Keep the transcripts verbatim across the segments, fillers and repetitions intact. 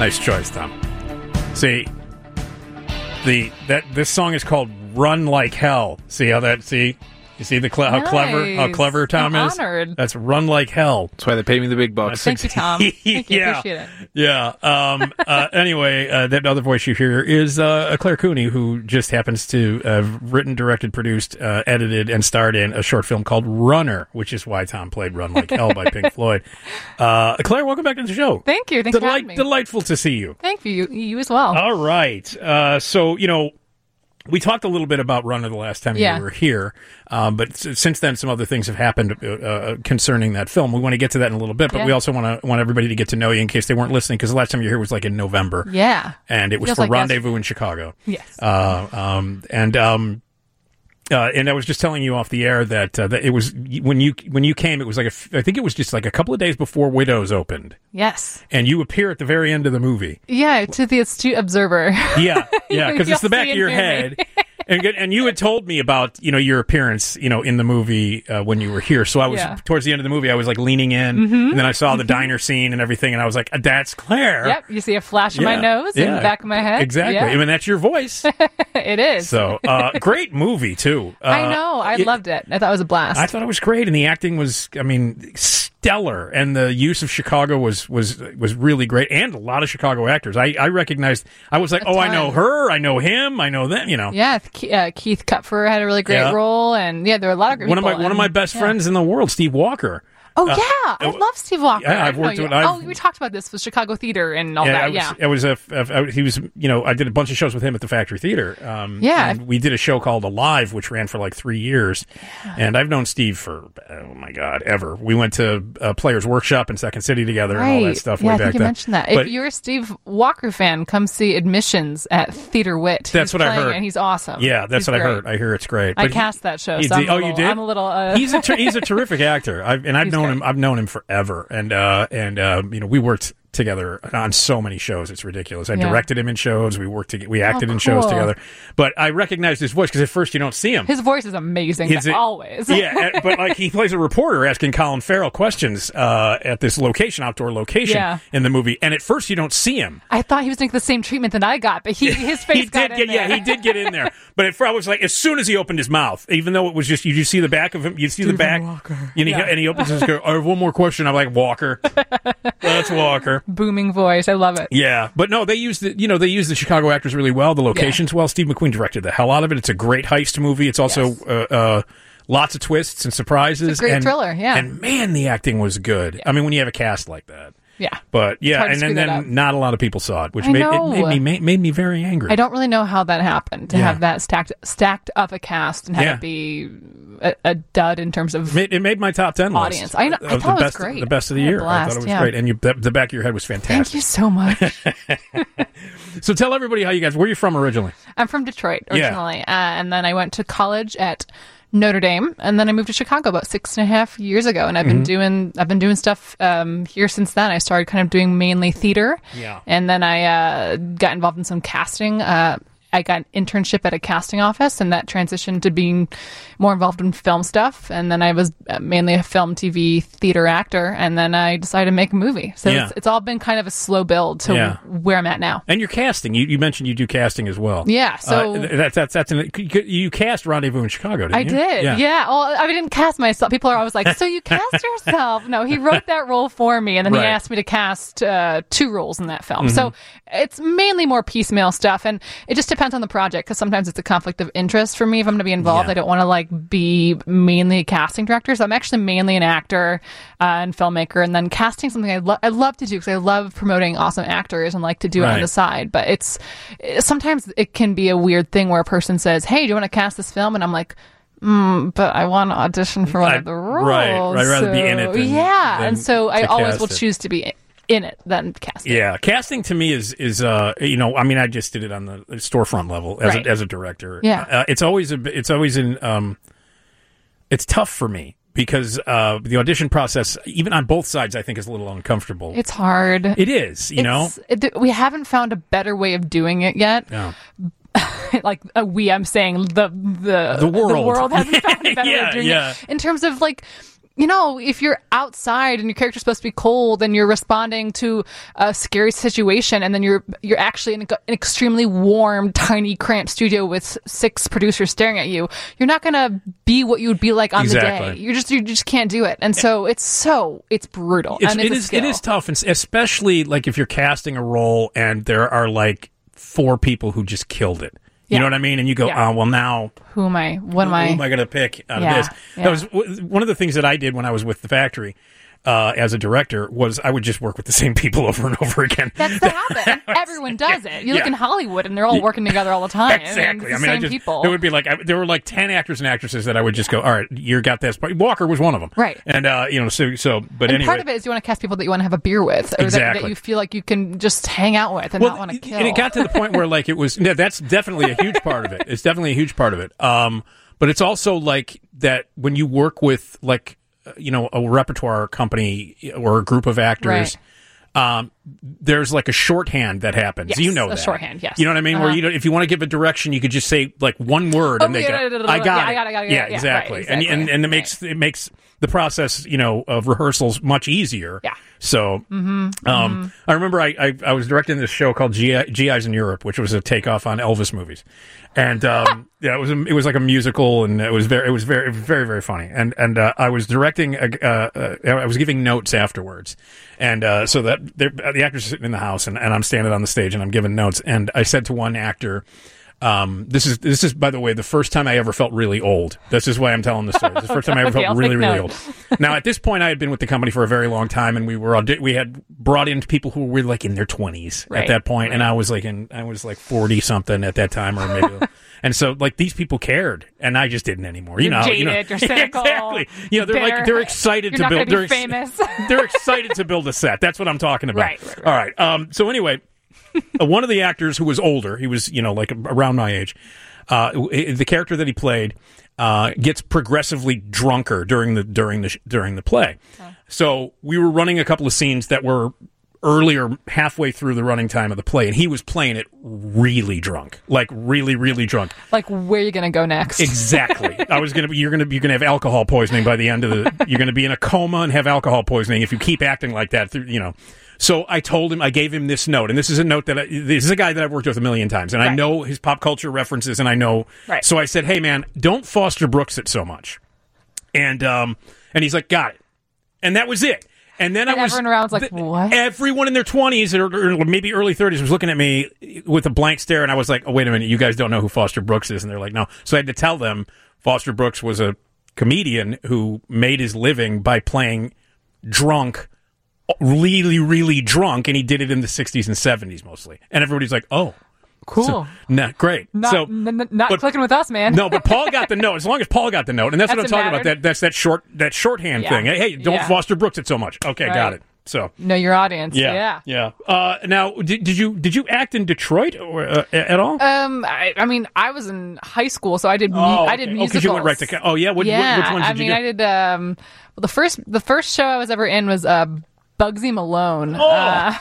Nice choice, Tom. See, the that this song is called "Run Like Hell." See how that? See, you see the cle- nice. how clever how clever Tom I'm is. Honored. That's "Run Like Hell." That's why they pay me the big bucks. Thank you, Tom. Thank you. yeah. Appreciate it. Yeah. Um, uh, anyway, uh, that other voice you hear is uh, Claire Cooney, who just happens to have written, directed, produced, uh, edited, and starred in a short film called Runner, which is why Tom played "Run Like Hell" by Pink Floyd. Uh, Claire, welcome back to the show. Thank you. Thanks Delight- for having me. Delightful to see you. Thank you. You, you as well. All right. Uh, so, you know, we talked a little bit about Runner the last time Yeah. you were here, um, but s- since then some other things have happened uh, uh, concerning that film. We want to get to that in a little bit, but Yeah. we also want to want everybody to get to know you in case they weren't listening, because the last time you were here was like in November. Yeah. And it was Feels for like Rendezvous in Chicago. Yes. Uh, um, and um, uh, and I was just telling you off the air that uh, that it was when you when you came, it was like a f- I think it was just like a couple of days before Widows opened, Yes. and you appear at the very end of the movie. Yeah, to the astute observer. Yeah, yeah, because it's the You'll back see of and your hear head. me. And and you had told me about, you know, your appearance, you know, in the movie uh, when you were here. So I was Yeah. towards the end of the movie, I was like leaning in, Mm-hmm. and then I saw the diner scene and everything, and I was like, "That's Claire." Yep. You see a flash in my Yeah, nose yeah. and the back of my head. Exactly. Yeah. I mean, that's your voice. It is. So uh, great movie too. Uh, I know. I it- loved it. I thought it was a blast. I thought it was great, and the acting was, I mean, stellar, and the use of Chicago was was was really great, and a lot of Chicago actors. I, I recognized. I was like, A oh, I ton. know her, I know him, I know them. You know, yeah. Ke- uh, Keith Kupfer had a really great Yeah. role, and yeah, there were a lot of great one of my people, one of and- my best yeah. friends in the world, Steve Walker. Oh Uh, yeah, I uh, love Steve Walker. yeah, I've I know worked you- with- I've- Oh, we talked about this with Chicago Theater and all Yeah, that. I was, yeah. I was a, a, a- he was, you know, I did a bunch of shows with him at the Factory Theater. Um, Yeah. and we did a show called Alive, which ran for like three years. And I've known Steve for, oh my God, ever. We went to uh, Players Workshop in Second City together and all that stuff yeah, way I back think you then. mentioned that. But if you're a Steve Walker fan, come see Admissions at Theater Wit. That's He's what I playing, heard. and he's awesome. yeah, that's He's what I great. heard. I hear it's great. I But he- cast that show. he So I'm did- a oh, little, you did? I'm a little. Uh, he's a ter- he's a terrific actor. I've, and I've He's known great. him. I've known him forever. And uh, and uh, you know, we worked together on so many shows. It's ridiculous. I Yeah. directed him in shows. We worked. To, we acted Oh, in shows cool. together. But I recognized his voice because at first you don't see him. his voice is amazing. Is it- always. yeah, and- but like he plays a reporter asking Colin Farrell questions uh, at this location, outdoor location Yeah. in the movie. And at first you don't see him. I thought he was doing the same treatment that I got, but he his face he got did in get there. yeah he did get in there, but at first I was like, as soon as he opened his mouth, even though it was just you just see the back of him, you see the Stephen back, Walker. and he, Yeah. and he opens his go, I have one more question. I'm like, Walker, that's Walker. Booming voice. I love it. Yeah, but no, they use the you know they use the Chicago actors really well, the locations well. Steve McQueen directed the hell out of it. It's a great heist movie. It's also Yes. uh, uh, lots of twists and surprises. It's a great and, thriller, yeah. and man, the acting was good. I mean, when you have a cast like that. Yeah. But yeah, hard to and then, screw that then up. not a lot of people saw it, which I made know. it made me made, made me very angry. I don't really know how that happened to Yeah. have that stacked stacked up a cast and have Yeah. it be a, a dud in terms of It made, it made my top ten audience. list. I know- I Of thought the it was best, great. The best of the I had a year. I thought blast, it was yeah. great, and you, the, the back of your head was Thank fantastic. you so much. So tell everybody how you guys. Where are you from originally? I'm from Detroit Yeah. originally, uh, and then I went to college at Notre Dame, and then I moved to Chicago about six and a half years ago, and I've Mm-hmm. been doing I've been doing stuff um, here since then. I started kind of doing mainly theater, Yeah. and then I uh, got involved in some casting. Uh, I got an internship at a casting office, and that transitioned to being more involved in film stuff. And then I was uh, mainly a film, T V, theater actor, and then I decided to make a movie. So Yeah. it's, it's all been kind of a slow build to Yeah. where I'm at now. And you're casting. You, you mentioned you do casting as well. Yeah, so- uh, that's that's that's an, you cast Rendezvous in Chicago, didn't I you? did, yeah. Well, I didn't cast myself. People are always like, "So you cast yourself?" No, he wrote that role for me, and then Right. he asked me to cast uh, two roles in that film. So it's mainly more piecemeal stuff, and it just depends on the project because sometimes it's a conflict of interest for me if I'm going to be involved. Yeah. I don't want to like be mainly a casting director, so I'm actually mainly an actor uh, and filmmaker, and then casting something I, lo- I love to do because I love promoting awesome actors and like to do it Right. on the side. But it's sometimes it can be a weird thing where a person says, "Hey, do you want to cast this film?" and I'm like, Mm, but I want to audition for one I- of the roles. right, I'd rather be in it so- than- yeah, than and so I to always cast will it. choose to be in it than cast it. Yeah, casting to me is is uh you know I mean I just did it on the storefront level as Right. a, as a director. Yeah. uh, it's always a bit- it's always in um it's tough for me because uh the audition process even on both sides I think is a little uncomfortable. It's hard. It is, you know. It's- it, we haven't found a better way of doing it yet. Yeah. like uh, we, I'm saying the the The world. the world hasn't found a better way Yeah, of doing yeah. it in terms of like. you know, if you're outside and your character's supposed to be cold and you're responding to a scary situation, and then you're you're actually in a, an extremely warm, tiny, cramped studio with six producers staring at you, you're not going to be what you would be like on exactly. the day. You're just you just can't do it, and so it's so it's brutal. It's, and it's it a is skill. it is tough, and especially like if you're casting a role and there are like four people who just killed it. You Yeah. know what I mean? And you go, Yeah. oh, well, now Who am I? What am I? who am I going to pick out Yeah, of this? yeah. That was w- one of the things that I did when I was with the factory uh, as a director was I would just work with the same people over and over again. That's the habit. And everyone does it. You look Yeah. in Hollywood, and they're all working together all the time. Exactly. I mean, it's I the mean, I same just, people. there would be like I, there were like ten actors and actresses that I would just go, all right, you got this. Walker was one of them, Right. And uh, you know, so so. But and anyway, part of it is you want to cast people that you want to have a beer with, or that, Exactly. that you feel like you can just hang out with and well, not want to kill. and it got to the point where like it was. Yeah, that's definitely a huge part of it. It's definitely a huge part of it. Um, but it's also like that when you work with like uh, you know a repertoire company or a group of actors. Um, there's like a shorthand that happens. Yes, you know a that. shorthand, yes. You know what I mean? Where Uh-huh. you don't, if you want to give a direction, you could just say like one word, Oh, and they yeah, go, da, da, da, "I da, got yeah, it." I got it, I got it, yeah, yeah, right, exactly. exactly. And and and it makes it makes the process, you know, of rehearsals much easier. Yeah. So, Mm-hmm. um, Mm-hmm. I remember I, I I was directing this show called G I, G Is in Europe, which was a takeoff on Elvis movies, and um, yeah, it was a, it was like a musical, and it was very it was very very very funny, and and uh, I was directing, a, uh, uh, I was giving notes afterwards, and uh, so that the actors are sitting in the house, and, and I'm standing on the stage, and I'm giving notes, and I said to one actor. Um, this is this is by the way the first time I ever felt really old. This is why I'm telling this story. This is the first time I ever Okay, felt I'll really take really note. old. Now at this point I had been with the company for a very long time, and we were audi- we had brought in people who were like in their twenties Right, at that point, and right. I was like in I was like forty something at that time, or maybe. And so, like, these people cared, and I just didn't anymore. You You're know, jaded, you know, you're cynical, exactly. You know, they're like bitter. they're excited You're to not build. gonna be They're ex- famous. they're excited to build a set. That's what I'm talking about. Right, right, right. All right. Um. So anyway, uh, one of the actors who was older, he was you know like around my age. Uh, the character that he played uh, gets progressively drunker during the during the sh- during the play. Oh. So we were running a couple of scenes that were earlier, halfway through the running time of the play, and he was playing it really drunk, like really, really drunk. Like, where are you going to go next? Exactly. I was gonna be. You're gonna. You're gonna have alcohol poisoning by the end of the. You're gonna be in a coma and have alcohol poisoning if you keep acting like that. Through, you know. So I told him, I gave him this note, and this is a note that I, this is a guy that I've worked with a million times, and I Right. know his pop culture references, and I know. Right. So I said, "Hey, man, don't Foster Brooks it so much," and um, and he's like, "Got it," and that was it. And then And I was everyone around was like, th- "What?" Everyone in their twenties or, or maybe early thirties was looking at me with a blank stare, and I was like, "Oh, wait a minute, you guys don't know who Foster Brooks is?" And they're like, "No." So I had to tell them Foster Brooks was a comedian who made his living by playing drunk, really, really drunk, and he did it in the sixties and seventies mostly. And everybody's like, "Oh, Cool. so, nah, great." not so n- n- not but- clicking with us, man. no, but Paul got the note. As long as Paul got the note, and that's what I'm That's what talking about. mattered. That that's that short that shorthand Yeah. thing. Hey, hey, don't Yeah. Foster Brooks it so much. Okay, Right. got it. So Know your audience. yeah, Yeah. yeah. Uh, now, did, did you did you act in Detroit or uh, at all? Um, I, I mean, I was in high school, so I did. mu- I did okay. Oh, musicals. because you went right to. ca- Oh, yeah. What, yeah, what, which ones I did mean, you do? I did. Um, well, the first the first show I was ever in was uh, Bugsy Malone. Oh, Uh,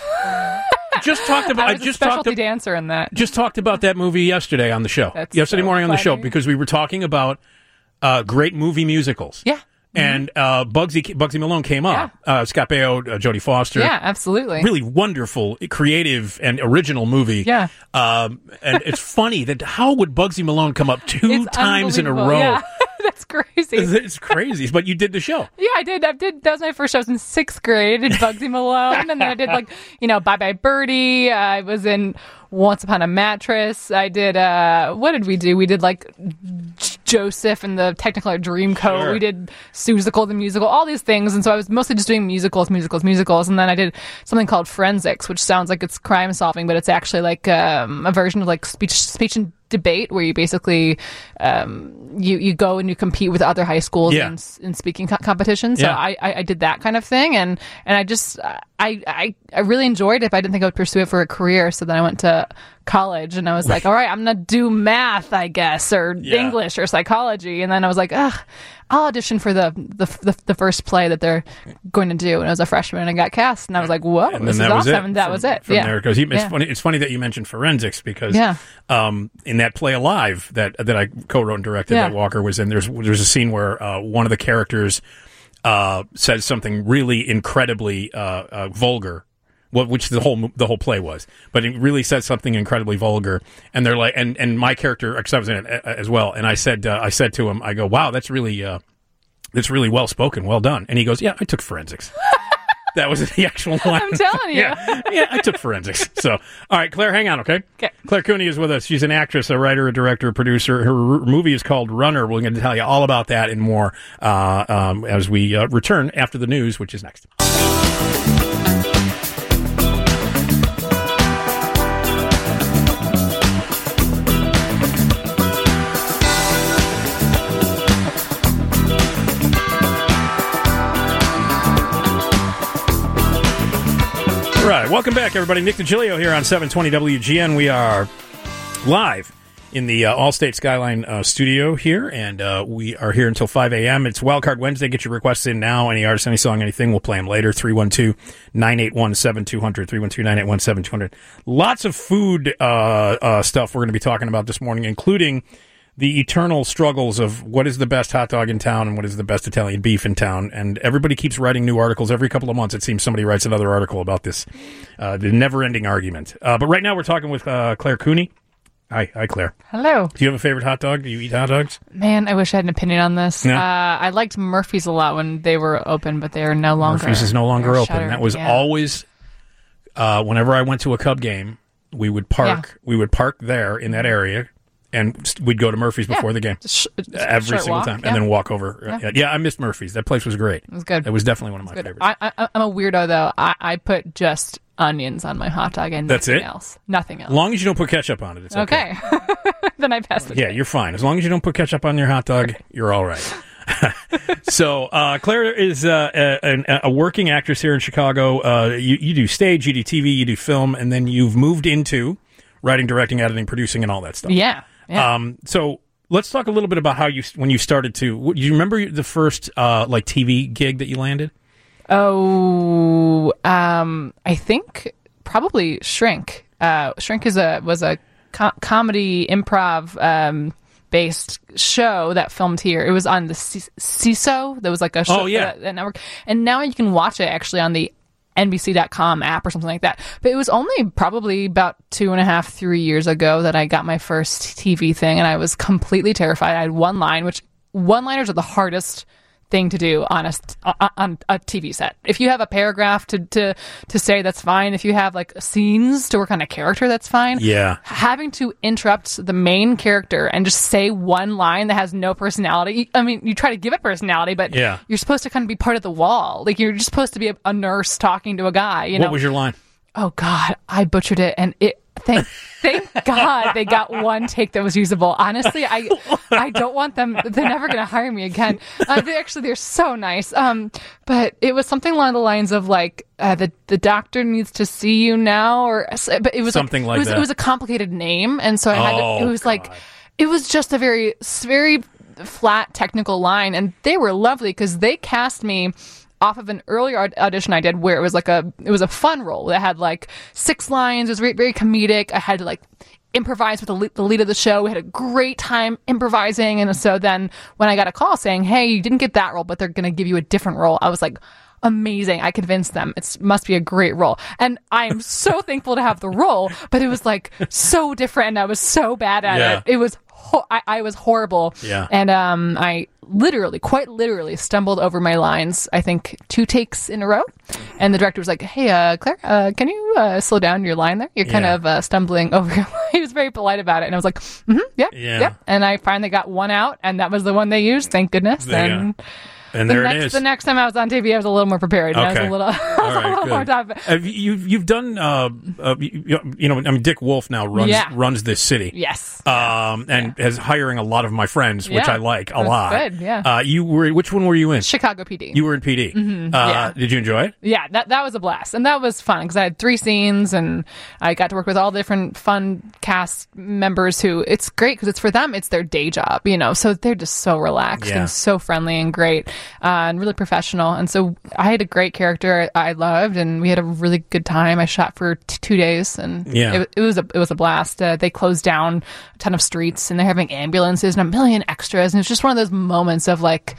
just talked about. I I, was a just talked. specialty ab- dancer in that. Just talked about that movie yesterday on the show. That's yesterday so morning on the show funny. because we were talking about uh, great movie musicals. Yeah. And uh, Bugsy Bugsy Malone came up. Uh, Scott Baio, uh, Jodie Foster. Yeah, absolutely. Really wonderful, creative, and original movie. Yeah. Um, and it's funny that how would Bugsy Malone come up two It's times in a unbelievable. row? Yeah. That's crazy. It's crazy. But you did the show. Yeah, I did. I did. That was my first show. I was in sixth grade. I did Bugsy Malone, and then I did like you know Bye Bye Birdie. I was in Once Upon a Mattress. I did. uh What did we do? We did like J- Joseph and the Technicolor Dreamcoat. Sure. We did Susical the musical. All these things, and so I was mostly just doing musicals, musicals, musicals, and then I did something called Forensics, which sounds like it's crime solving, but it's actually like um, a version of like speech, speech and debate where you basically um, you you go and you compete with other high schools Yeah. in, in speaking co- competitions. So Yeah. I, I I did that kind of thing, and and I just I I I really enjoyed it, but I didn't think I would pursue it for a career. So then I went to college, and I was like, all right, I'm gonna do math, I guess, or Yeah. English or psychology, and then I was like, ugh. I'll audition for the, the the the first play that they're going to do, and I was a freshman, and I got cast, and I was like, "Whoa, And this then is that was awesome!" it. And that From- was it. From yeah, there it goes. It's Yeah. funny. It's funny that you mentioned forensics because Yeah. um, in that play Alive that that I co-wrote and directed Yeah. that Walker was in, there's there's a scene where uh, one of the characters uh, says something really incredibly uh, uh, vulgar. What, which the whole the whole play was, but it really said something incredibly vulgar, and they're like, and, and my character, because I was in it as well, and I said uh, I said to him, I go, wow, that's really uh, that's really well spoken, well done, and he goes, yeah, I took forensics. That was the actual line. I'm telling you, yeah, yeah, I took forensics. So, all right, Claire, hang on, okay? Okay. Claire Cooney is with us. She's an actress, a writer, a director, a producer. Her r- movie is called Runner. We're going to tell you all about that and more uh, um, as we uh, return after the news, which is next. Right. Welcome back, everybody. Nick DiGilio here on seven twenty W G N. We are live in the uh, Allstate Skyline uh, studio here, and uh, we are here until five a.m. It's Wildcard Wednesday. Get your requests in now. Any artist, any song, anything. We'll play them later. three one two, nine eight one, seven two zero zero. three one two, nine eight one, seven two zero zero. Lots of food uh, uh, stuff we're going to be talking about this morning, including the eternal struggles of what is the best hot dog in town and what is the best Italian beef in town. And everybody keeps writing new articles. Every couple of months, it seems somebody writes another article about this, uh, the never-ending argument. Uh, but right now, we're talking with uh, Claire Cooney. Hi, hi, Claire. Hello. Do you have a favorite hot dog? Do you eat hot dogs? Man, I wish I had an opinion on this. Yeah. Uh, I liked Murphy's a lot when they were open, but they are no longer. Murphy's is no longer They're open. shuttered, That was yeah. always, uh, whenever I went to a Cub game, we would park. Yeah. We would park there in that area. And we'd go to Murphy's before Yeah. the game Sh- every short single walk, time, yeah. and then walk over. Yeah. Yeah. yeah, I missed Murphy's. That place was great. It was good. It was definitely one of my Good. favorites. I, I, I'm a weirdo, though. I, I put just onions on my hot dog and That's nothing it? else. Nothing else. As long as you don't put ketchup on it, it's okay. Okay. Then I pass it. Yeah, you're fine. As long as you don't put ketchup on your hot dog, you're all right. So, uh, Claire is uh, a, a working actress here in Chicago. Uh, you, you do stage, you do T V, you do film, and then you've moved into writing, directing, editing, producing, and all that stuff. Yeah. yeah. Um, so let's talk a little bit about how you when you started to. Do you remember the first uh, like T V gig that you landed? Oh, um, I think probably Shrink. Uh, Shrink is a was a co- comedy improv um, based show that filmed here. It was on the C- C I S O. There was like a show Oh, yeah. that, that network, and now you can watch it actually on the N B C dot com app or something like that. But it was only probably about two and a half, three years ago that I got my first T V thing, and I was completely terrified. I had one line, which one-liners are the hardest thing to do on a, on a T V set. If you have a paragraph to, to, to say, that's fine. If you have like scenes to work on a character, that's fine. Yeah. Having to interrupt the main character and just say one line that has no personality. I mean, you try to give it personality, but Yeah. you're supposed to kind of be part of the wall. Like you're just supposed to be a, a nurse talking to a guy, you know? What was your line? Oh God, I butchered it, and it. Thank, thank God they got one take that was usable. Honestly, I, I don't want them. They're never going to hire me again. Uh, they actually, they're so nice. Um, but it was something along the lines of like, uh, the the doctor needs to see you now, or but it was Something like it was, that. It was a complicated name, and so I had. Oh, to, it was like, God. it was just a very very flat technical line, and they were lovely because they cast me off of an earlier aud- audition I did where it was like a it was a fun role that had like six lines. It was very, very comedic. I had to like improvise with the lead, the lead of the show. We had a great time improvising, and so then when I got a call saying, "Hey, you didn't get that role, but they're going to give you a different role," I was like, amazing. I convinced them. It must be a great role. And I'm so thankful to have the role, but it was like so different, and I was so bad at Yeah. it. It was ho- I, I was horrible. Yeah. And um, I literally, quite literally, stumbled over my lines, I think, two takes in a row. And the director was like, "Hey, uh, Claire, uh, can you uh, slow down your line there? You're kind Yeah. of uh, stumbling over your line." He was very polite about it. And I was like, mm-hmm, yep, Yeah. yep. And I finally got one out, and that was the one they used. Thank goodness. There you and go. And the there next, it is. The next time I was on T V, I was a little more prepared. And I was Okay. a little, I was All a right, little good. more top. Have you you've done uh, uh you, you know I mean Dick Wolf now runs Yeah. runs this city. Yes. Um and is hiring a lot of my friends, which Yeah. I like a That's lot. good, yeah. Uh you were which one were you in? Chicago P D. You were in P D. Mm-hmm, uh yeah. did you enjoy it? Yeah, that that was a blast, and that was fun because I had three scenes, and I got to work with all different fun cast members. Who it's great because it's for them, it's their day job, you know. So they're just so relaxed Yeah. and so friendly and great, uh, and really professional. And so I had a great character I loved, and we had a really good time. I shot for t- two days, and Yeah. it, it was a it was a blast. Uh, they closed down a ton of streets, and they're having ambulances and a million extras, and it's just one of those moments of like,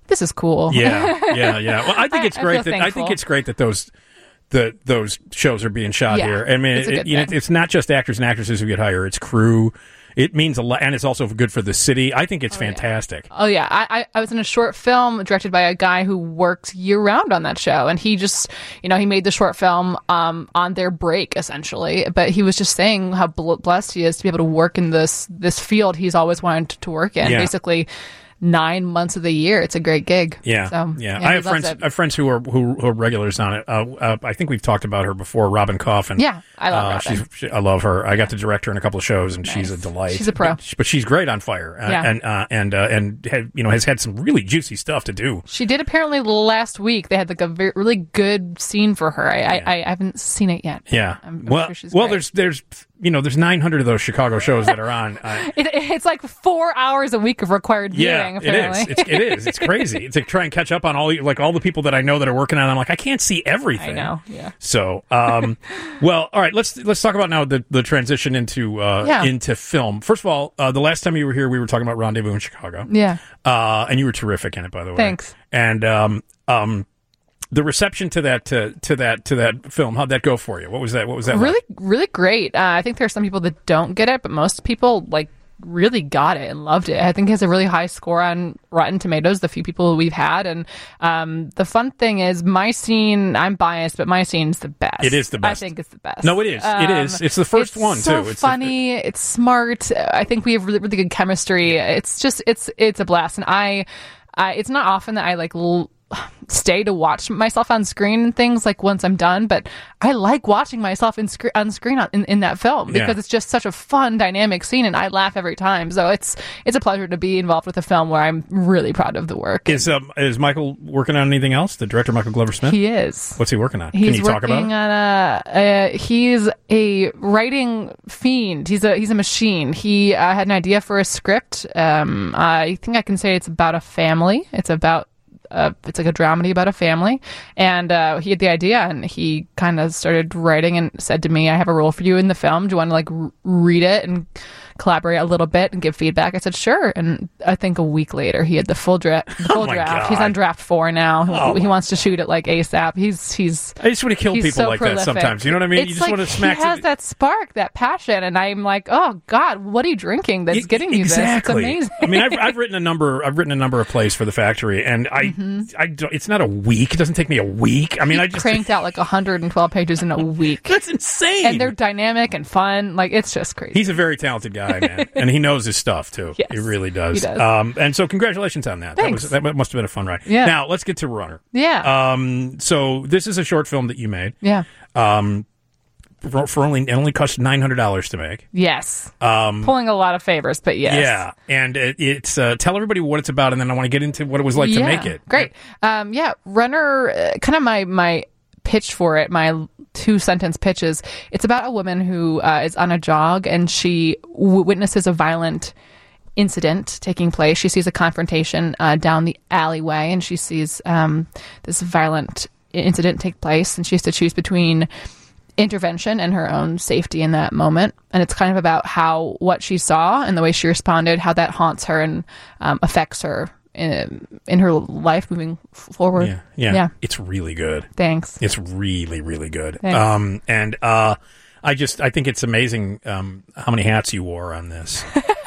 this is cool. Yeah, yeah, yeah. Well, I think it's I- I great feel that I think thankful. it's great that those that those shows are being shot Yeah, here. I mean, it's a it, good you know, thing. it's not just actors and actresses who get hired; it's crew. It means a lot, and it's also good for the city. I think it's fantastic. Oh yeah, I, I I was in a short film directed by a guy who worked year round on that show, and he just, you know, he made the short film um on their break essentially. But he was just saying how bl- blessed he is to be able to work in this this field he's always wanted to work in. Yeah. Basically, nine months of the year. It's a great gig. Yeah, so, yeah. yeah I he have loves friends. it. I have friends who are who, who are regulars on it. Uh, uh, I think we've talked about her before. Robin Coffin. Yeah, I love uh, Robin. She's, she, I love her. I got to direct her in a couple of shows, and she's a Nice. delight. She's a pro. but, but she's great on fire. Uh, Yeah. and uh, and uh, and had, you know has had some really juicy stuff to do. She did apparently last week. They had like a very, really good scene for her. I, I, I haven't seen it yet. Yeah. I'm, I'm well, sure she's well, great. there's there's you know there's nine hundred of those Chicago shows that are on. Uh, It, it's like four hours a week of required viewing. yeah, apparently. it is. It's, it is. It's crazy. To try and catch up on all like all the people that I know that are working on it. I'm like I can't see everything. I know. Yeah. So, um, well, all right. Let's let's talk about now the, the transition into uh, Yeah. into film. First of all, uh, the last time you were here, we were talking about Rendezvous in Chicago. Yeah. Uh, and you were terrific in it, by the way. Thanks. And um, um, the reception to that to, to that to that film, how'd that go for you? What was that? What was that? Really, like? really great. Uh, I think there are some people that don't get it, but most people like really got it and loved it. I think it has a really high score on Rotten Tomatoes, the few people we've had. And um, the fun thing is my scene, I'm biased, but my scene's the best. It is the best. I think it's the best. No, it is. It is. It's the first it's one, so too. It's the- funny. it's smart. I think we have really, really good chemistry. It's just, it's, it's a blast. And I, I it's not often that I like l- stay to watch myself on screen and things like once I'm done, but I like watching myself in sc- on screen on, in, in that film because Yeah. it's just such a fun dynamic scene and I laugh every time. So it's it's a pleasure to be involved with a film where I'm really proud of the work. Is um, is Michael working on anything else? The director, Michael Glover Smith. He is. What's he working on? He's Can you talk working about it? on a, a. He's a writing fiend. He's a he's a machine. He uh, had an idea for a script. Um, I think I can say it's about a family. It's about. Uh, it's like a dramedy about a family, and uh, he had the idea, and he kind of started writing and said to me, "I have a role for you in the film. Do you want to like r- read it and collaborate a little bit and give feedback?" I said, "Sure." And I think a week later, he had the full draft. Full Oh my draft. God. He's on draft four now. Oh he my- wants to shoot it like ASAP. He's he's. I just want to kill He's people so like prolific. that sometimes. You know what I mean? It's you just like want to smack. he has some- that spark, that passion, and I'm like, oh God, what are you drinking that's E- getting you exactly. this? It's amazing. I mean, I've, I've written a number. I've written a number of plays for the factory, and I, Mm-hmm. I don't, it's not a week. It doesn't take me a week. I mean, I just Cranked out like one hundred twelve pages in a week, that's insane. and they're dynamic and fun. Like it's just crazy. He's a very talented guy, man, and he knows his stuff too. Yes, he really does. he does. Um, and so, congratulations on that. Thanks. That was that must have been a fun ride. Yeah. Now let's get to Runner. yeah, Um, so this is a short film that you made. yeah, Um, for, for only it only cost nine hundred dollars to make. yes. Um, Pulling a lot of favors, but yes. yeah, and it, it's uh, tell everybody what it's about, and then I want to get into what it was like to Yeah, make it. Great. Um, yeah, Runner. Uh, kind of my my pitch for it. My two sentence pitch is: it's about a woman who uh, is on a jog and she w- witnesses a violent incident taking place. She sees a confrontation uh, down the alleyway, and she sees um, this violent incident take place, and she has to choose between intervention and her own safety in that moment. And it's kind of about how what she saw and the way she responded, how that haunts her and um, affects her in, in her life moving forward. Yeah, yeah, Yeah. It's really good. Thanks. It's really, really good. Thanks. Um, and uh, I just I think it's amazing um, how many hats you wore on this.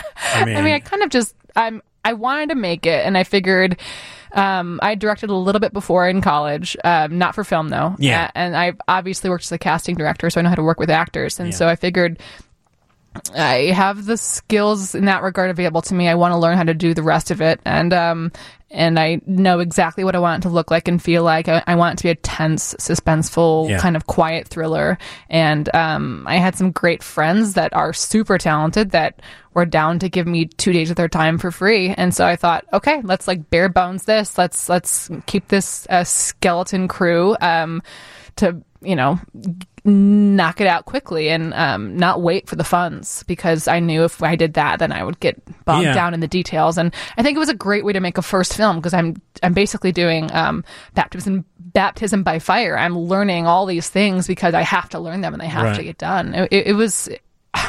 I mean, I mean, I kind of just I'm I wanted to make it, and I figured um, I directed a little bit before in college, um, not for film though. Yeah. Uh, and I've obviously worked as a casting director, so I know how to work with actors, and Yeah. so I figured I have the skills in that regard available to me. I want to learn how to do the rest of it, and um, and I know exactly what I want it to look like and feel like. I, I want it to be a tense, suspenseful, Yeah. kind of quiet thriller. And um, I had some great friends that are super talented that were down to give me two days of their time for free. And so I thought, okay, let's like bare bones this. Let's let's keep this uh, skeleton crew um, to you know. knock it out quickly and um, not wait for the funds, because I knew if I did that, then I would get bogged Yeah. down in the details. And I think it was a great way to make a first film, because I'm I'm basically doing um, baptism baptism by fire. I'm learning all these things because I have to learn them and they have Right. to get done. It, it, it was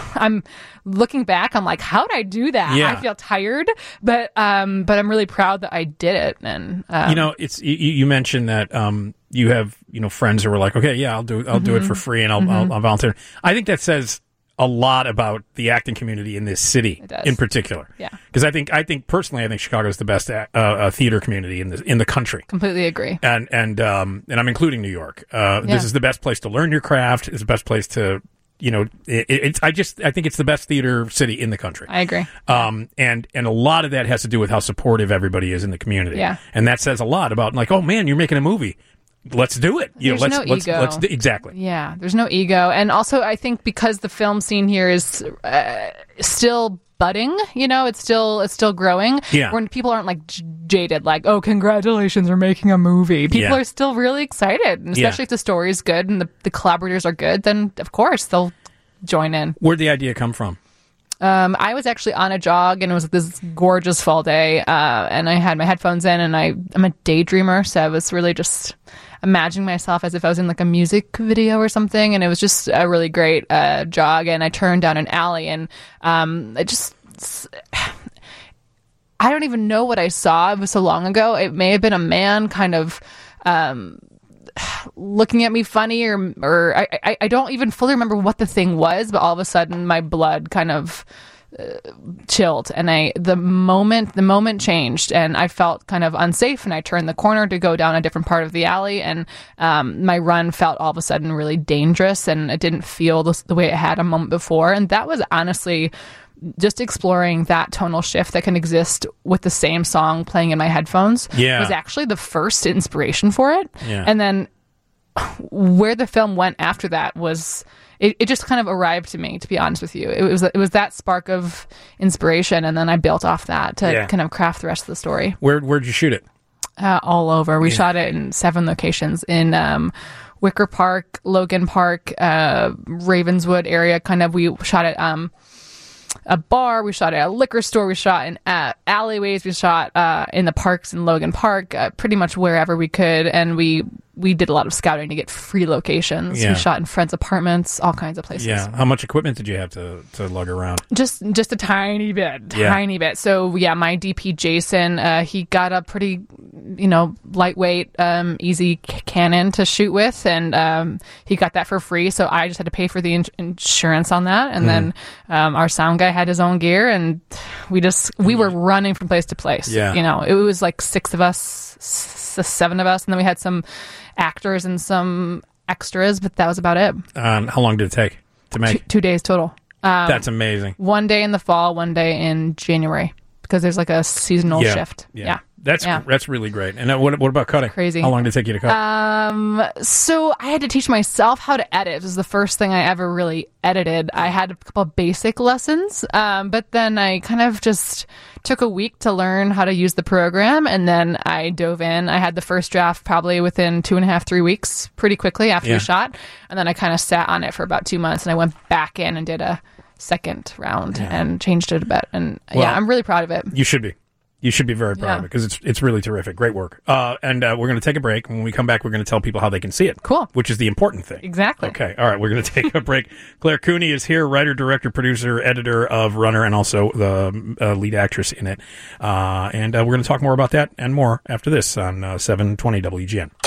I'm looking back, I'm like, how did I do that? Yeah. I feel tired, but um, but I'm really proud that I did it. And um, you know, it's you, you mentioned that um, you have you know friends who were like, okay, yeah, I'll do I'll mm-hmm. do it for free and I'll, mm-hmm. I'll I'll volunteer. I think that says a lot about the acting community in this city in particular. Yeah. Because I think I think personally I think Chicago is the best uh, uh, theater community in the in the country. Completely agree. And and um and I'm including New York. Uh, yeah. This is the best place to learn your craft. It's the best place to you know it, it's I just I think it's the best theater city in the country. I agree. Um and and a lot of that has to do with how supportive everybody is in the community. Yeah. And that says a lot about like, oh man, you're making a movie. Let's do it. You there's know, let's, no let's, ego. let's do, exactly. Yeah, there's no ego. And also, I think because the film scene here is uh, still budding, you know, it's still it's still growing. Yeah. When people aren't like j- jaded, like, oh, congratulations, we're making a movie. People Yeah. are still really excited, and especially Yeah. if the story's good and the, the collaborators are good, then of course they'll join in. Where'd the idea come from? Um, I was actually on a jog, and it was this gorgeous fall day, uh, and I had my headphones in, and I, I'm a daydreamer, so I was really just imagining myself as if I was in like a music video or something, and it was just a really great uh, jog, and I turned down an alley, and um, it just... I don't even know what I saw. It was so long ago. It may have been a man kind of... Um, looking at me funny, or or I, I I don't even fully remember what the thing was, but all of a sudden my blood kind of uh, chilled, and I the moment the moment changed, and I felt kind of unsafe, and I turned the corner to go down a different part of the alley, and um, my run felt all of a sudden really dangerous, and it didn't feel the, the way it had a moment before, and that was honestly just exploring that tonal shift that can exist with the same song playing in my headphones. Yeah. Was actually the first inspiration for it. Yeah. And then where the film went after that was, it, it just kind of arrived to me, to be honest with you. It was it was that spark of inspiration, and then I built off that to Yeah. kind of craft the rest of the story. Where where'd you shoot it? Uh, all over. We Yeah. shot it in seven locations in um, Wicker Park, Logan Park, uh, Ravenswood area. Kind of, we shot it um, a bar, we shot at a liquor store, we shot in uh, alleyways, we shot uh, in the parks in Logan Park, uh, pretty much wherever we could, and we we did a lot of scouting to get free locations. Yeah. We shot in friends' apartments, all kinds of places. Yeah. How much equipment did you have to, to lug around? Just just a tiny bit, Yeah. tiny bit. So yeah, my D P Jason, uh, he got a pretty, you know, lightweight, um, easy c- Canon to shoot with, and um, he got that for free. So I just had to pay for the in- insurance on that, and mm. then um, our sound guy had his own gear, and we just we were running from place to place. Yeah. You know, it was like six of us, s- seven of us, and then we had some actors and some extras, but that was about it. Um, how long did it take to make? Two, two days total. Um, That's amazing. One day in the fall, one day in January, because there's like a seasonal Yeah. shift. Yeah. Yeah. That's Yeah. that's really great. And uh, what what about cutting? Crazy. How long did it take you to cut? Um, so I had to teach myself how to edit. It was the first thing I ever really edited. I had a couple of basic lessons, um, but then I kind of just took a week to learn how to use the program, and then I dove in. I had the first draft probably within two and a half, three weeks, pretty quickly after Yeah. we shot, and then I kind of sat on it for about two months, and I went back in and did a second round Yeah. and changed it a bit. And Well, yeah, I'm really proud of it. You should be. You should be very proud Yeah. of it because it's it's really terrific. Great work. Uh, and uh, we're going to take a break. When we come back, we're going to tell people how they can see it. Cool. Which is the important thing. Exactly. Okay. All right. We're going to take a break. Claire Cooney is here, writer, director, producer, editor of Runner, and also the uh, lead actress in it. Uh, and uh, we're going to talk more about that and more after this on uh, seven twenty W G N.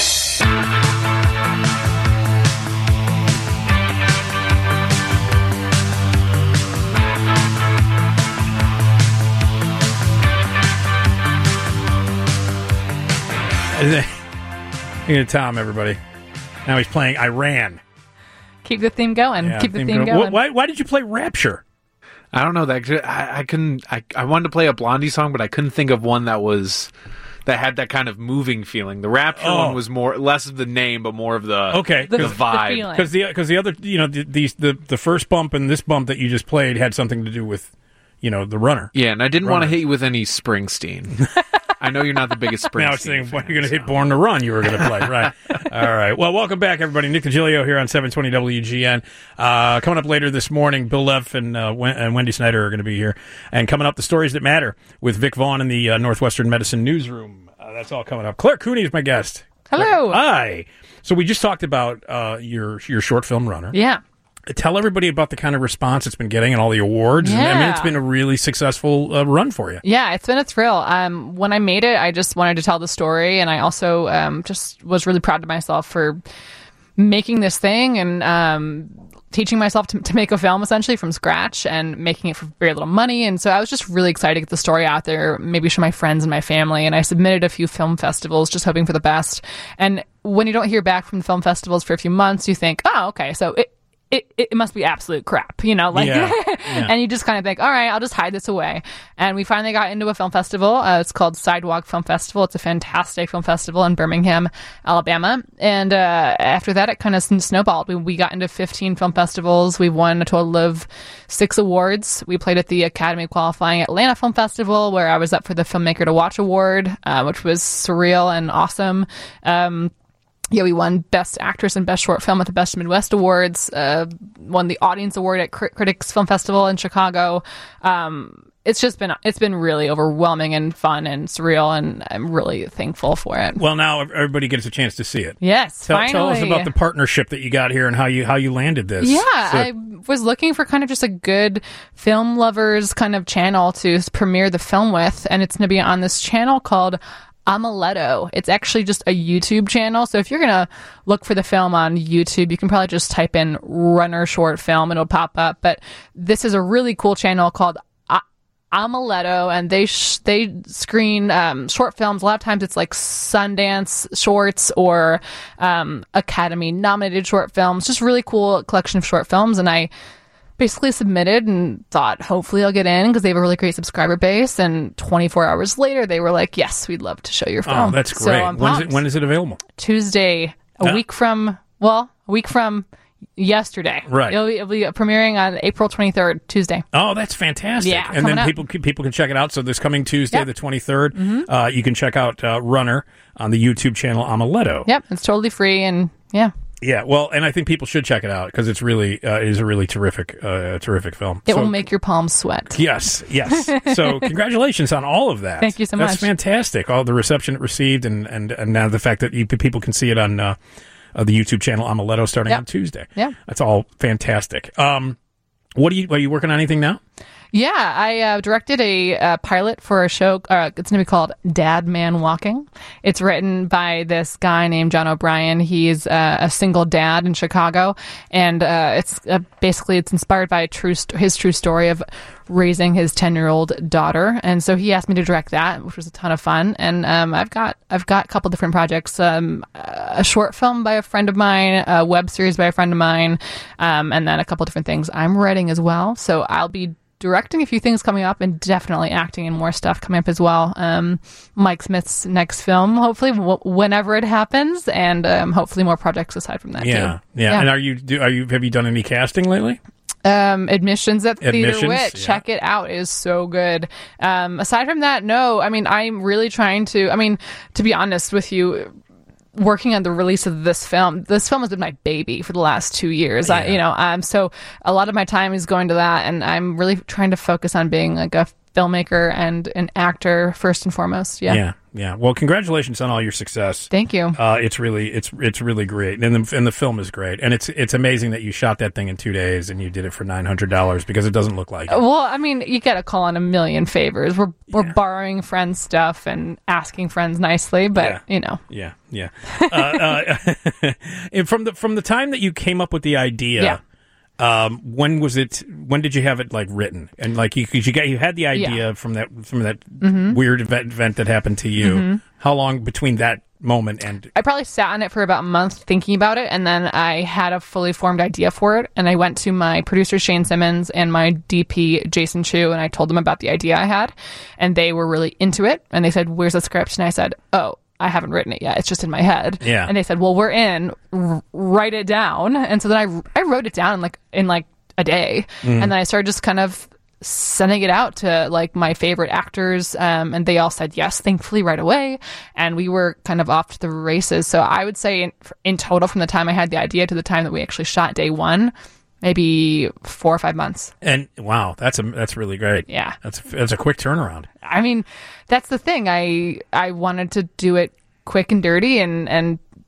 Look at Tom, everybody. Now he's playing Iran. Keep the theme going. Yeah, Keep the theme theme go- going. Why, why did you play Rapture? I don't know that I, I couldn't. I, I wanted to play a Blondie song, but I couldn't think of one that was that had that kind of moving feeling. The Rapture Oh. one was more less of the name, but more of the Okay. The- the the vibe. feeling. Because the because the other you know the, the the the first bump and this bump that you just played had something to do with you know the runner. Yeah, and I didn't want to Runners. hit you with any Springsteen. I know you're not the biggest Springsteen. Now I was saying, fan, when you're going to so. hit Born to Run, you were going to play, right? All right. Well, welcome back, everybody. Nick DiGilio here on seven twenty W G N. Uh, coming up later this morning, Bill Leff and, uh, Wen- and Wendy Snyder are going to be here. And coming up, the stories that matter with Vic Vaughn in the uh, Northwestern Medicine newsroom. Uh, that's all coming up. Claire Cooney is my guest. Hello. Hi. So we just talked about uh, your your short film Runner. Yeah. Tell everybody about the kind of response it's been getting and all the awards. Yeah. And, I mean, it's been a really successful uh, run for you. Yeah, it's been a thrill. Um, when I made it, I just wanted to tell the story, and I also um, just was really proud of myself for making this thing and um, teaching myself to, to make a film essentially from scratch and making it for very little money. And so I was just really excited to get the story out there, maybe show my friends and my family. And I submitted a few film festivals, just hoping for the best. And when you don't hear back from film festivals for a few months, you think, oh, okay, so it It, it must be absolute crap, you know, like, Yeah, yeah. and you just kind of think, all right, I'll just hide this away. And we finally got into a film festival. Uh, it's called Sidewalk Film Festival. It's a fantastic film festival in Birmingham, Alabama. And uh, after that, it kind of snowballed. We, we got into fifteen film festivals. We won a total of six awards. We played at the Academy Qualifying Atlanta Film Festival, where I was up for the Filmmaker to Watch Award, uh, which was surreal and awesome. Um, Yeah, we won Best Actress and Best Short Film at the Best Midwest Awards, uh, won the Audience Award at Crit- Critics Film Festival in Chicago. Um, it's just been, it's been really overwhelming and fun and surreal, and I'm really thankful for it. Well, now everybody gets a chance to see it. Yes, Tell, finally. tell us about the partnership that you got here and how you how you landed this. Yeah, So- I was looking for kind of just a good film lovers kind of channel to premiere the film with, and it's going to be on this channel called Amaletto. It's actually just a YouTube channel. So if you're going to look for the film on YouTube, you can probably just type in Runner Short Film and it'll pop up. But this is a really cool channel called A- Amaletto, and they sh- they screen um, short films. A lot of times it's like Sundance shorts or um, Academy nominated short films. Just really cool collection of short films. And I basically submitted and thought hopefully I'll get in because they have a really great subscriber base, and twenty-four hours later they were like, yes, we'd love to show your film. Oh, that's So great. I'm When's it, pumped. when is it available? Tuesday, a Ah. week from, well, a week from yesterday. Right. It'll be, it'll be premiering on April twenty-third, Tuesday. Oh, that's fantastic. Yeah, and then coming up. people can- people can check it out. So this coming Tuesday, Yep. the twenty-third, uh, you can check out uh, Runner on the YouTube channel Amaletto. Yep, it's totally free, and yeah. Yeah, well, and I think people should check it out because it's really uh, it is a really terrific uh, terrific film. It So- will make your palms sweat. Yes, yes. So congratulations on all of that. Thank you so That's much. fantastic. All the reception it received, and and, and now the fact that you, people can see it on uh, uh, the YouTube channel Amaletto starting Yep. on Tuesday. Yeah. That's all fantastic. Um, what are you are you working on anything now? Yeah, I uh, directed a uh, pilot for a show. Uh, it's going to be called Dad Man Walking. It's written by this guy named John O'Brien. He's uh, a single dad in Chicago, and uh, it's uh, basically it's inspired by a true st- his true story of raising his ten-year-old daughter. And so he asked me to direct that, which was a ton of fun. And um, I've got I've got a couple different projects: um, a short film by a friend of mine, a web series by a friend of mine, um, and then a couple different things I'm writing as well. So I'll be directing a few things coming up, and definitely acting in more stuff coming up as well. Um, Mike Smith's next film, hopefully, w- whenever it happens, and um, hopefully more projects aside from that Yeah, too. yeah. And are you do are you have you done any casting lately? Um, Admissions at the Admissions, Theater Wit. yeah. Check it out. It is so good. Um, aside from that, no. I mean, I'm really trying to. I mean, to be honest with you, working on the release of this film, this film has been my baby for the last two years. I, Yeah. you know, um, so a lot of my time is going to that, and I'm really trying to focus on being like a filmmaker and an actor first and foremost. Yeah. Yeah, yeah. Well, congratulations on all your success. Thank you. Uh, it's really it's it's really great, and the and the film is great, and it's it's amazing that you shot that thing in two days and you did it for nine hundred dollars because it doesn't look like it. Well, I mean, you got to call on a million favors. We're we're borrowing friends' stuff and asking friends nicely, but Yeah. you know, Yeah, yeah. uh, uh, and from the from the time that you came up with the idea, Yeah. um, when was it? When did you have it like written? And like you, cause you got you had the idea Yeah. from that from that Mm-hmm. weird event, event that happened to you. How long between that moment and? I probably sat on it for about a month thinking about it, and then I had a fully formed idea for it, and I went to my producer Shane Simmons and my D P Jason Chu, and I told them about the idea I had, and they were really into it, and they said, "Where's the script?" And I said, "Oh, I haven't written it yet. It's just in my head." Yeah. And they said, "Well, we're in. R- write it down." And so then I I wrote it down in like in like a day, and then I started just kind of sending it out to like my favorite actors, um, and they all said yes, thankfully, right away, and we were kind of off to the races. So I would say in, in total, from the time I had the idea to the time that we actually shot day one, maybe four or five months. And wow, that's a that's really great. Yeah. that's that's a quick turnaround. I mean, that's the thing. I I wanted to do it quick and dirty, and and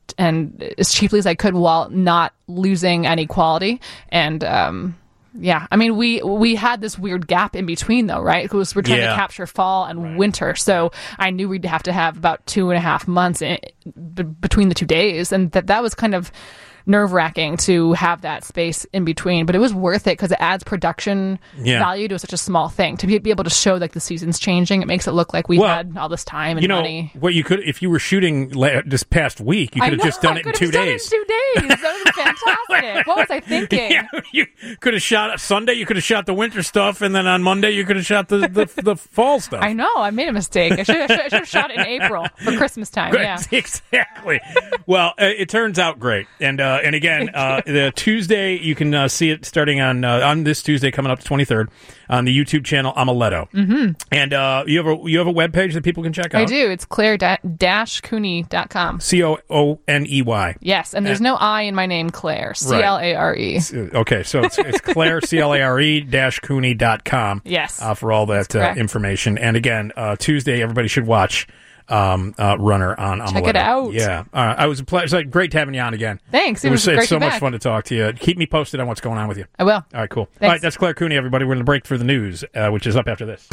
and as cheaply as I could while not losing any quality. And um, yeah, I mean, we we had this weird gap in between, though, right? Because we're trying Yeah. to capture fall and Right. winter, so I knew we'd have to have about two and a half months in, b- between the two days, and that that was kind of nerve-wracking to have that space in between, but it was worth it because it adds production Yeah. value to such a small thing. To be, be able to show like the season's changing, it makes it look like we Well, had all this time and You know money. what you could if you were shooting la- this past week, you I could have know, just done I it in could two have done days. it in two days. That was fantastic. What was I thinking? Yeah, you could have shot Sunday. You could have shot the winter stuff, and then on Monday you could have shot the the, the fall stuff. I know. I made a mistake. I should, I should, I should have shot it in April for Christmas time. Yeah. Exactly. Well, uh, it turns out great, and uh, and again, uh, the Tuesday you can uh, see it starting on uh, on this Tuesday coming up the twenty-third on the YouTube channel Amaletto. Mm-hmm. And uh, you have a you have a webpage that people can check out. I do. It's claire dash cooney dot com. C O O N E Y. Yes, and there's no I in my name, Claire. C L A R E. Okay, so it's, it's Claire, C L A R E, dash Cooney dot com. Yes. Uh, for all that uh, correct. information. And again, uh, Tuesday, everybody should watch um, uh, Runner on Amaletto. Check it out. Yeah. Uh, I was a ple- it was like great having you on again. Thanks. It, It was, was it's great so to be much back. fun to talk to you. Keep me posted on what's going on with you. I will. All right, cool. All Thanks. right, that's Claire Cooney, everybody. We're going to break for the news, uh, which is up after this.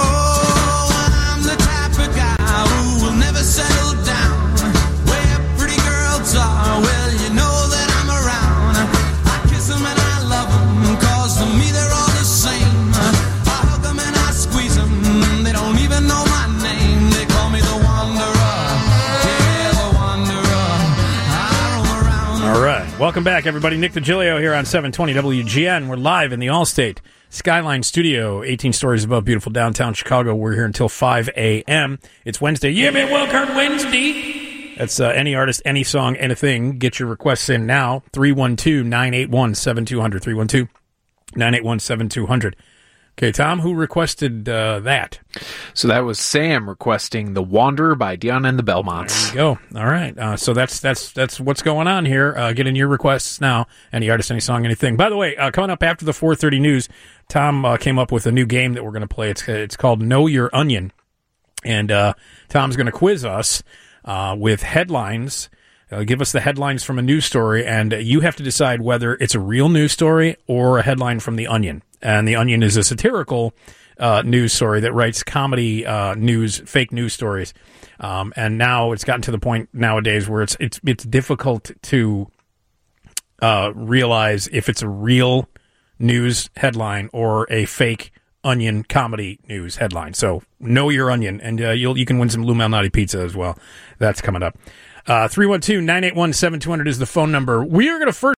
Oh, I'm the type of guy who will never settle down. Where pretty girls are, well, you know that I'm around. I kiss them and I love them, cause to me they're all the same. I hug them and I squeeze them, they don't even know my name. They call me the Wanderer, yeah, the Wanderer. I roam around. All right. Welcome back, everybody. Nick DiGilio here on seven twenty W G N. We're live in the Allstate Skyline Studio, eighteen stories above beautiful downtown Chicago. We're here until five a.m. It's Wednesday. Yeah, man, welcome Wednesday. That's uh, any artist, any song, anything. Get your requests in now. three one two, nine eight one, seven two zero zero. three one two, nine eight one, seven two zero zero. Okay, Tom, who requested uh, that? So that was Sam requesting "The Wanderer" by Dion and the Belmonts. There you go. All right. Uh, so that's that's that's what's going on here. Uh, get in your requests now. Any artist, any song, anything. By the way, uh, coming up after the four thirty news, Tom uh, came up with a new game that we're going to play. It's it's called Know Your Onion, and uh, Tom's going to quiz us uh, with headlines. Uh, give us the headlines from a news story, and you have to decide whether it's a real news story or a headline from The Onion. And The Onion is a satirical uh, news story that writes comedy uh, news, fake news stories. Um, and now it's gotten to the point nowadays where it's it's it's difficult to uh, realize if it's a real news headline or a fake Onion comedy news headline. So know your Onion, and uh, you'll you can win some Lou Malnati pizza as well. That's coming up. Uh, three one two, nine eight one, seven two zero zero is the phone number. We are going to first